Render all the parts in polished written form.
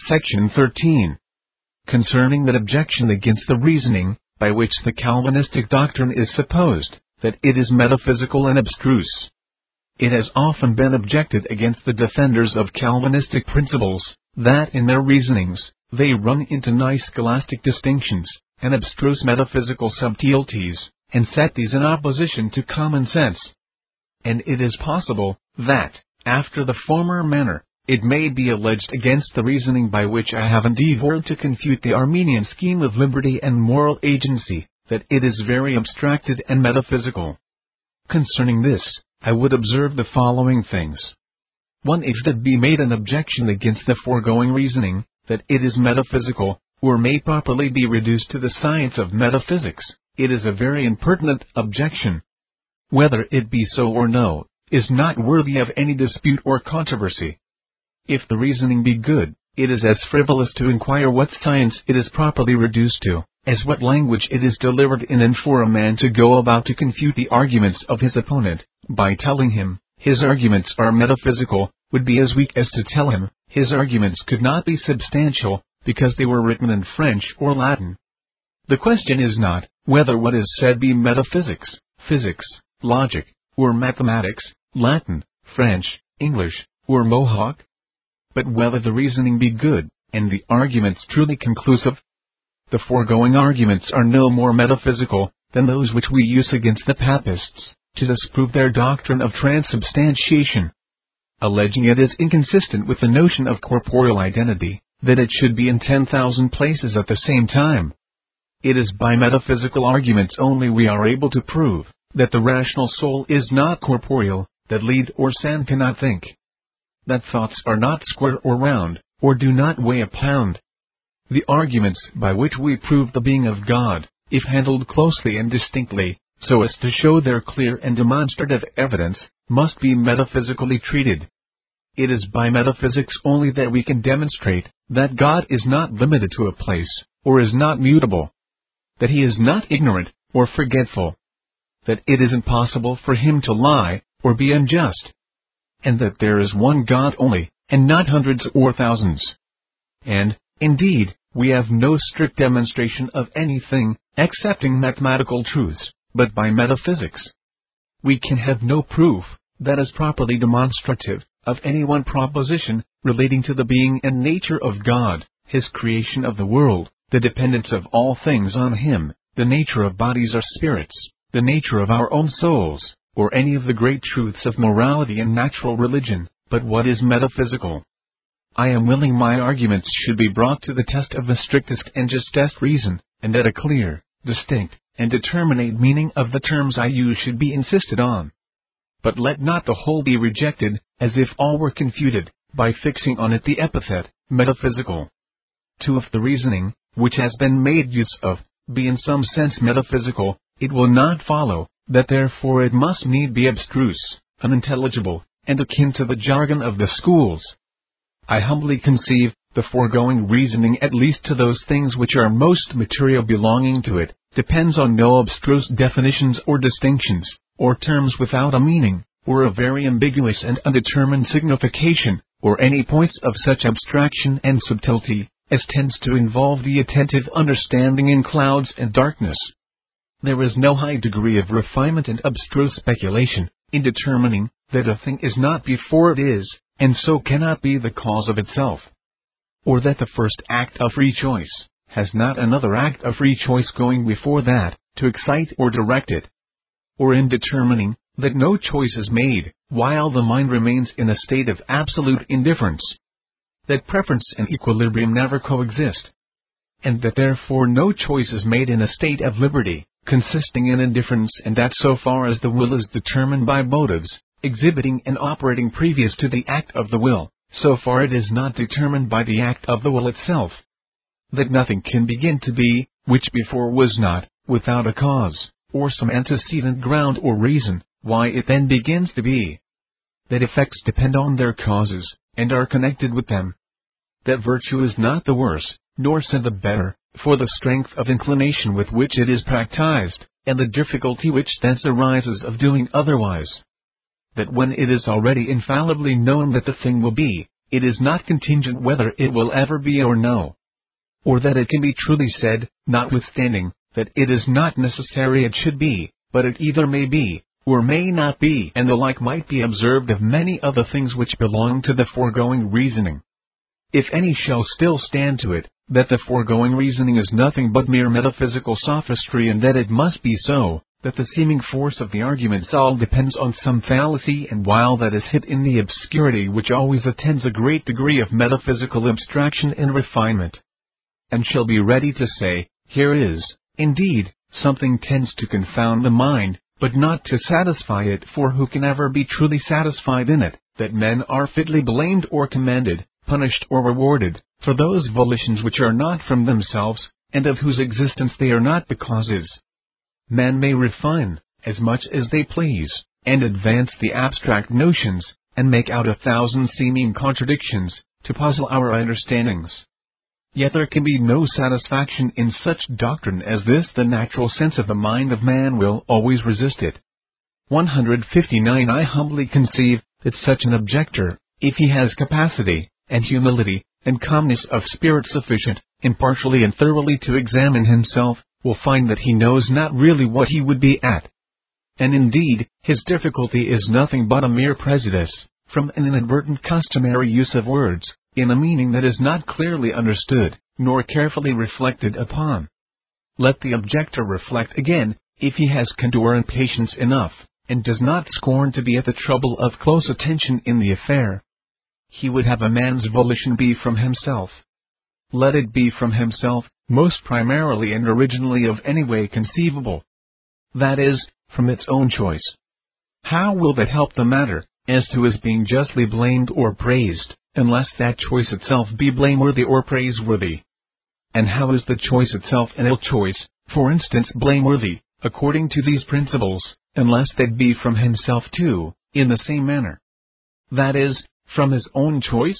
Section 13. Concerning that objection against the reasoning, by which the Calvinistic doctrine is supposed, that it is metaphysical and abstruse. It has often been objected against the defenders of Calvinistic principles, that in their reasonings, they run into nice scholastic distinctions, and abstruse metaphysical subtleties, and set these in opposition to common sense. And it is possible, that, after the former manner, it may be alleged against the reasoning by which I have endeavored to confute the Arminian scheme of liberty and moral agency, that it is very abstracted and metaphysical. Concerning this, I would observe the following things. 1. If that be made an objection against the foregoing reasoning, that it is metaphysical, or may properly be reduced to the science of metaphysics, it is a very impertinent objection. Whether it be so or no, is not worthy of any dispute or controversy. If the reasoning be good, it is as frivolous to inquire what science it is properly reduced to, as what language it is delivered in, and for a man to go about to confute the arguments of his opponent, by telling him, his arguments are metaphysical, would be as weak as to tell him, his arguments could not be substantial, because they were written in French or Latin. The question is not, whether what is said be metaphysics, physics, logic, or mathematics, Latin, French, English, or Mohawk, but whether the reasoning be good, and the arguments truly conclusive. The foregoing arguments are no more metaphysical than those which we use against the Papists, to disprove their doctrine of transubstantiation, alleging it is inconsistent with the notion of corporeal identity, that it should be in 10,000 places at the same time. It is by metaphysical arguments only we are able to prove that the rational soul is not corporeal, that lead or sand cannot think, that thoughts are not square or round, or do not weigh a pound. The arguments by which we prove the being of God, if handled closely and distinctly, so as to show their clear and demonstrative evidence, must be metaphysically treated. It is by metaphysics only that we can demonstrate that God is not limited to a place, or is not mutable, that he is not ignorant or forgetful, that it is impossible for him to lie or be unjust, and that there is one God only, and not hundreds or thousands. And, indeed, we have no strict demonstration of anything, excepting mathematical truths, but by metaphysics. We can have no proof, that is properly demonstrative, of any one proposition, relating to the being and nature of God, his creation of the world, the dependence of all things on him, the nature of bodies or spirits, the nature of our own souls, or any of the great truths of morality and natural religion, but what is metaphysical. I am willing my arguments should be brought to the test of the strictest and justest reason, and that a clear, distinct, and determinate meaning of the terms I use should be insisted on. But let not the whole be rejected, as if all were confuted, by fixing on it the epithet, metaphysical. 2. If the reasoning, which has been made use of, be in some sense metaphysical, it will not follow, that therefore it must need be abstruse, unintelligible, and akin to the jargon of the schools. I humbly conceive the foregoing reasoning, at least to those things which are most material belonging to it, depends on no abstruse definitions or distinctions, or terms without a meaning, or a very ambiguous and undetermined signification, or any points of such abstraction and subtlety, as tends to involve the attentive understanding in clouds and darkness. There is no high degree of refinement and abstruse speculation, in determining that a thing is not before it is, and so cannot be the cause of itself. Or that the first act of free choice has not another act of free choice going before that, to excite or direct it. Or in determining that no choice is made, while the mind remains in a state of absolute indifference. That preference and equilibrium never coexist. And that therefore no choice is made in a state of liberty, consisting in indifference, and that so far as the will is determined by motives, exhibiting and operating previous to the act of the will, so far it is not determined by the act of the will itself. That nothing can begin to be, which before was not, without a cause, or some antecedent ground or reason, why it then begins to be. That effects depend on their causes, and are connected with them. That virtue is not the worse, nor sin the better, for the strength of inclination with which it is practiced, and the difficulty which thence arises of doing otherwise. That when it is already infallibly known that the thing will be, it is not contingent whether it will ever be or no. Or that it can be truly said, notwithstanding, that it is not necessary it should be, but it either may be, or may not be, and the like might be observed of many other things which belong to the foregoing reasoning. If any shall still stand to it, that the foregoing reasoning is nothing but mere metaphysical sophistry, and that it must be so, that the seeming force of the arguments all depends on some fallacy, and while that is hid in the obscurity which always attends a great degree of metaphysical abstraction and refinement, and shall be ready to say, here is, indeed, something tends to confound the mind, but not to satisfy it, for who can ever be truly satisfied in it, that men are fitly blamed or commended, punished or rewarded, for those volitions which are not from themselves, and of whose existence they are not the causes. Men may refine, as much as they please, and advance the abstract notions, and make out 1,000 seeming contradictions, to puzzle our understandings. Yet there can be no satisfaction in such doctrine as this. The natural sense of the mind of man will always resist it. 159. I humbly conceive that such an objector, if he has capacity, and humility, and calmness of spirit sufficient, impartially and thoroughly to examine himself, will find that he knows not really what he would be at. And indeed, his difficulty is nothing but a mere prejudice, from an inadvertent customary use of words, in a meaning that is not clearly understood, nor carefully reflected upon. Let the objector reflect again, if he has candor and patience enough, and does not scorn to be at the trouble of close attention in the affair. He would have a man's volition be from himself. Let it be from himself, most primarily and originally of any way conceivable. That is, from its own choice. How will that help the matter, as to his being justly blamed or praised, unless that choice itself be blameworthy or praiseworthy? And how is the choice itself an ill choice, for instance blameworthy, according to these principles, unless that be from himself too, in the same manner? That is, from his own choice?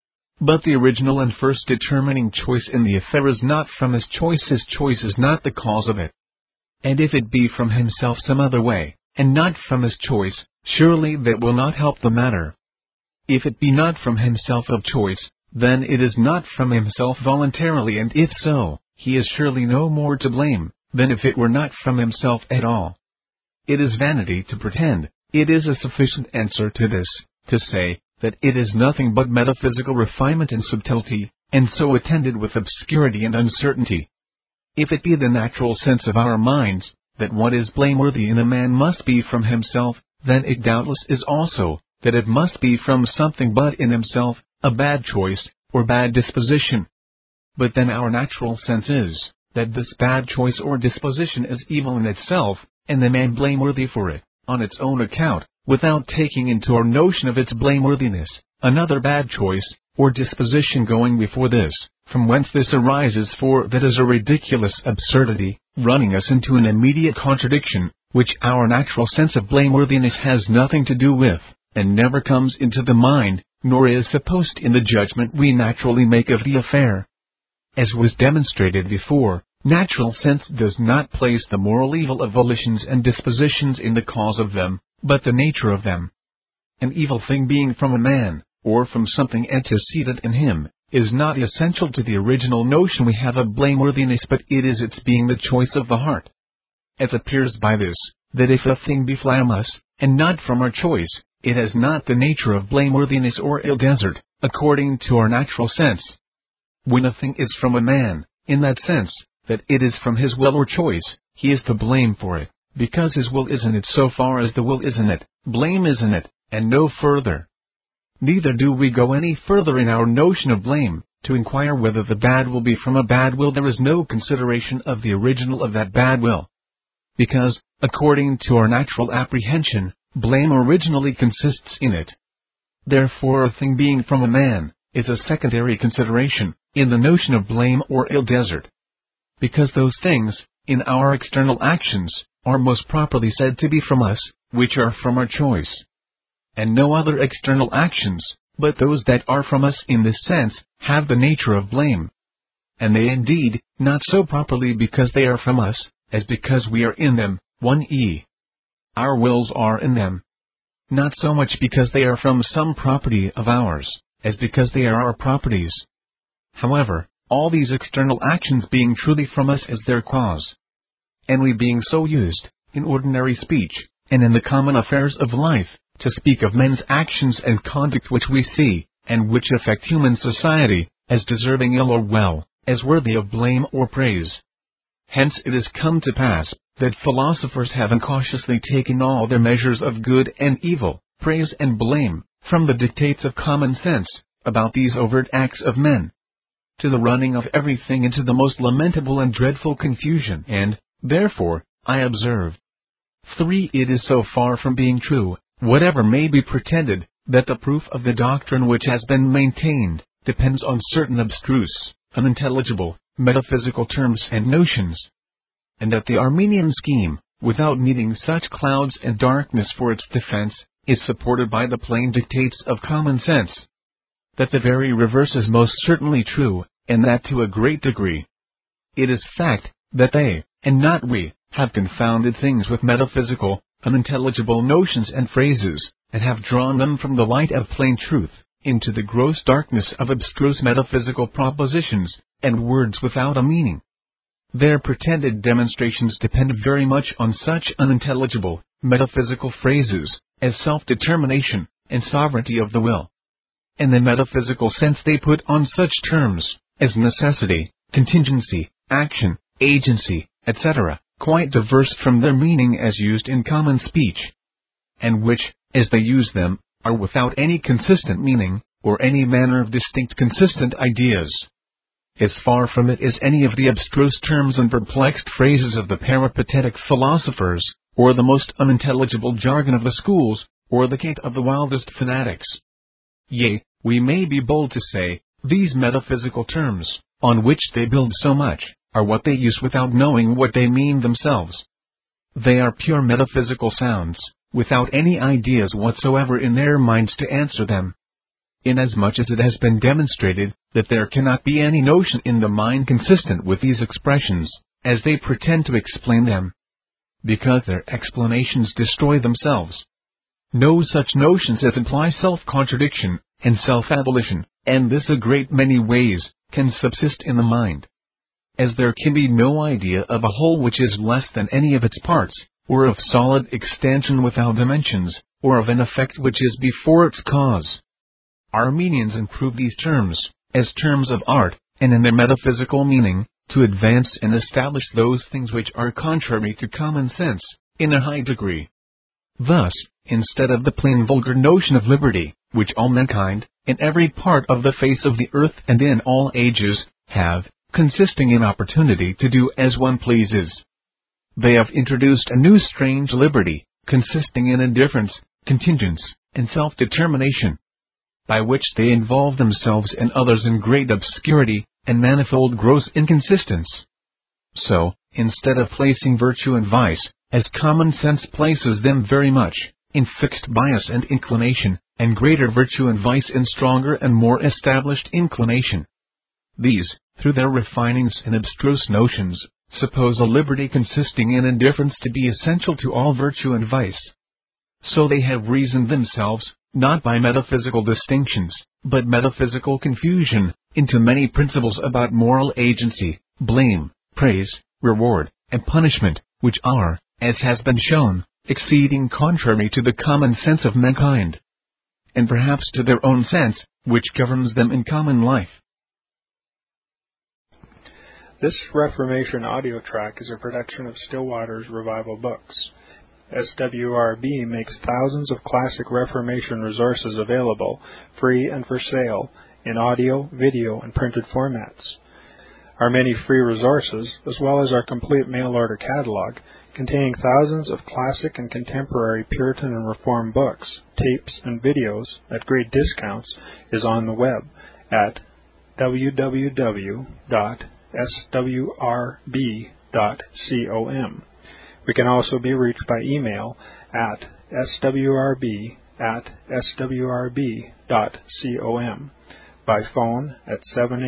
But the original and first determining choice in the affair is not from his choice is not the cause of it. And if it be from himself some other way, and not from his choice, surely that will not help the matter. If it be not from himself of choice, then it is not from himself voluntarily, and if so, he is surely no more to blame, than if it were not from himself at all. It is vanity to pretend. It is a sufficient answer to this, to say, that it is nothing but metaphysical refinement and subtlety, and so attended with obscurity and uncertainty. If it be the natural sense of our minds, that what is blameworthy in a man must be from himself, then it doubtless is also, that it must be from something but in himself, a bad choice, or bad disposition. But then our natural sense is, that this bad choice or disposition is evil in itself, and the man blameworthy for it, on its own account, without taking into our notion of its blameworthiness, another bad choice, or disposition going before this, from whence this arises, for that is a ridiculous absurdity, running us into an immediate contradiction, which our natural sense of blameworthiness has nothing to do with, and never comes into the mind, nor is supposed in the judgment we naturally make of the affair. As was demonstrated before, natural sense does not place the moral evil of volitions and dispositions in the cause of them, but the nature of them. An evil thing being from a man, or from something antecedent in him, is not essential to the original notion we have of blameworthiness, but it is its being the choice of the heart. As appears by this, that if a thing be from us, and not from our choice, it has not the nature of blameworthiness or ill desert, according to our natural sense. When a thing is from a man, in that sense, that it is from his will or choice, he is to blame for it, because his will is in it so far as the will is in it, blame is in it, and no further. Neither do we go any further in our notion of blame, to inquire whether the bad will be from a bad will. There is no consideration of the original of that bad will. Because, according to our natural apprehension, blame originally consists in it. Therefore a thing being from a man, is a secondary consideration, in the notion of blame or ill desert. Because those things, in our external actions, are most properly said to be from us, which are from our choice. And no other external actions, but those that are from us in this sense, have the nature of blame. And they indeed, not so properly because they are from us, as because we are in them. 1e. Our wills are in them. Not so much because they are from some property of ours, as because they are our properties. However, all these external actions being truly from us as their cause, and we being so used, in ordinary speech, and in the common affairs of life, to speak of men's actions and conduct which we see, and which affect human society, as deserving ill or well, as worthy of blame or praise. Hence it has come to pass, that philosophers have incautiously taken all their measures of good and evil, praise and blame, from the dictates of common sense, about these overt acts of men, to the running of everything into the most lamentable and dreadful confusion, and, therefore, I observe. 3. It is so far from being true, whatever may be pretended, that the proof of the doctrine which has been maintained, depends on certain abstruse, unintelligible, metaphysical terms and notions, and that the Arminian scheme, without needing such clouds and darkness for its defense, is supported by the plain dictates of common sense. That the very reverse is most certainly true, and that to a great degree. It is fact, that they, and not we, have confounded things with metaphysical, unintelligible notions and phrases, and have drawn them from the light of plain truth, into the gross darkness of abstruse metaphysical propositions, and words without a meaning. Their pretended demonstrations depend very much on such unintelligible, metaphysical phrases, as self-determination, and sovereignty of the will. And the metaphysical sense they put on such terms, as necessity, contingency, action, agency, etc., quite diverse from their meaning as used in common speech, and which, as they use them, are without any consistent meaning, or any manner of distinct consistent ideas. As far from it as any of the abstruse terms and perplexed phrases of the peripatetic philosophers, or the most unintelligible jargon of the schools, or the cant of the wildest fanatics. Yea, we may be bold to say, these metaphysical terms, on which they build so much, are what they use without knowing what they mean themselves. They are pure metaphysical sounds, without any ideas whatsoever in their minds to answer them. Inasmuch as it has been demonstrated that there cannot be any notion in the mind consistent with these expressions, as they pretend to explain them, because their explanations destroy themselves. No such notions as imply self-contradiction and self-abolition, and this a great many ways, can subsist in the mind. As there can be no idea of a whole which is less than any of its parts, or of solid extension without dimensions, or of an effect which is before its cause. Arminians improve these terms, as terms of art, and in their metaphysical meaning, to advance and establish those things which are contrary to common sense, in a high degree. Thus, instead of the plain vulgar notion of liberty, which all mankind, in every part of the face of the earth and in all ages, have, consisting in opportunity to do as one pleases, they have introduced a new strange liberty, consisting in indifference, contingence, and self-determination, by which they involve themselves and others in great obscurity, and manifold gross inconsistence. So, instead of placing virtue and vice, as common sense places them very much, in fixed bias and inclination, and greater virtue and vice in stronger and more established inclination, these, through their refinings and abstruse notions, suppose a liberty consisting in indifference to be essential to all virtue and vice. So they have reasoned themselves, not by metaphysical distinctions, but metaphysical confusion, into many principles about moral agency, blame, praise, reward, and punishment, which are, as has been shown, exceeding contrary to the common sense of mankind, and perhaps to their own sense, which governs them in common life. This Reformation audio track is a production of Stillwater's Revival Books. SWRB makes thousands of classic Reformation resources available, free and for sale, in audio, video, and printed formats. Our many free resources, as well as our complete mail-order catalog, containing thousands of classic and contemporary Puritan and Reformed books, tapes, and videos at great discounts, is on the web at www.swrb.com. We can also be reached by email at swrb@swrb.com, by phone at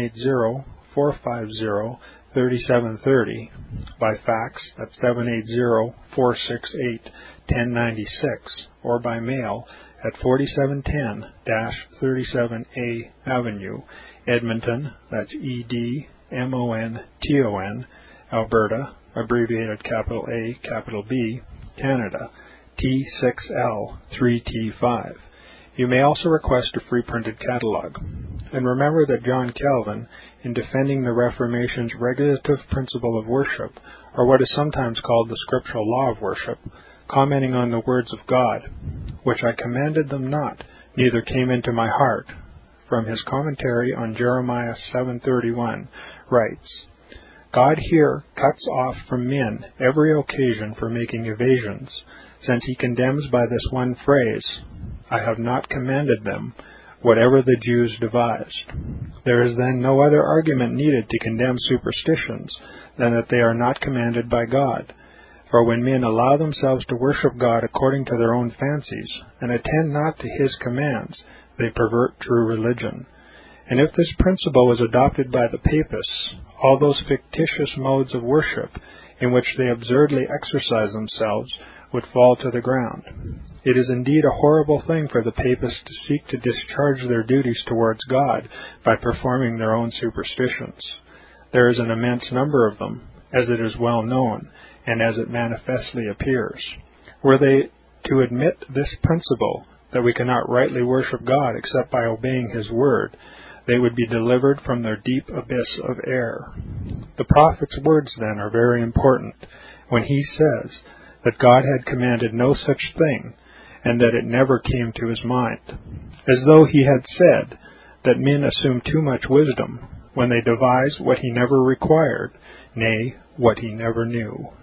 780-450-3730, by fax at 780-468-1096, or by mail at 4710-37A Avenue, Edmonton, that's Edmonton, Alberta, abbreviated capital A, capital B, Canada, T6L3T5. You may also request a free printed catalog. And remember that John Calvin, in defending the Reformation's regulative principle of worship, or what is sometimes called the scriptural law of worship, commenting on the words of God, which I commanded them not, neither came into my heart, from his commentary on Jeremiah 7:31, writes, God here cuts off from men every occasion for making evasions, since he condemns by this one phrase, I have not commanded them, whatever the Jews devised. There is then no other argument needed to condemn superstitions than that they are not commanded by God. For when men allow themselves to worship God according to their own fancies, and attend not to his commands, they pervert true religion. And if this principle was adopted by the Papists, all those fictitious modes of worship in which they absurdly exercise themselves would fall to the ground. It is indeed a horrible thing for the Papists to seek to discharge their duties towards God by performing their own superstitions. There is an immense number of them, as it is well known, and as it manifestly appears. Were they to admit this principle, that we cannot rightly worship God except by obeying his word, they would be delivered from their deep abyss of error. The prophet's words, then, are very important, when he says that God had commanded no such thing, and that it never came to his mind, as though he had said that men assume too much wisdom when they devise what he never required, nay, what he never knew.